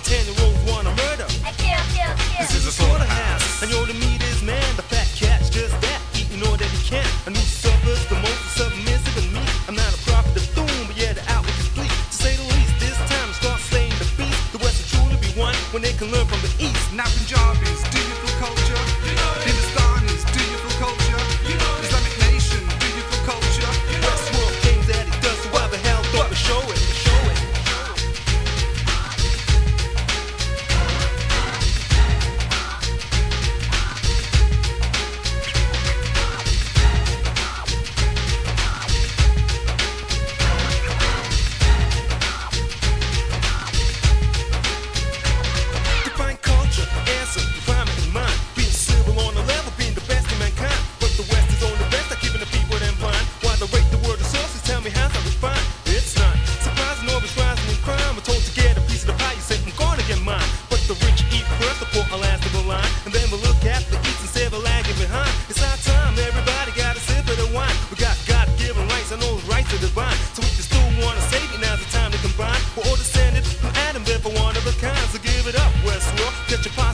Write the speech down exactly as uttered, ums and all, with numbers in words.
ten-year-olds wanna murder. Kill, kill, kill. This is a slaughterhouse, and you're the meat is man. The fat cat's just that, eating all that he can. And who suffers the most is submissive and me. I'm not a prophet of doom, but yeah, the outlook is bleak. To say the least, this time start slaying the beast. The West will truly be one when they can learn from the East. Now Punjabis, do you feel culture? You know it. Hindustanis, do you feel culture? You know it. Islamic Nation, do you feel culture? Westworld claims that he does, so why the hell don't we show it? Show it. Define culture, answer, define it in mind. Being civil on the level, being the best in mankind. But the West is on the best at keeping the people them blind. While they rate the word of sources, tell me how's that refined? It's not surprising, always rising in crime. We're told to get a piece of the pie, you say I'm gonna get mine. But the rich eat first, the poor are last of the line. And then we look at the eats instead of lagging behind. It's our time, everybody got a sip of the wine. We got God-given rights, and those rights are divine. So if you still wanna save it, now's the time to combine. We're all descended from Adam, therefore one of a kind. So give it up, Westworld, get your posse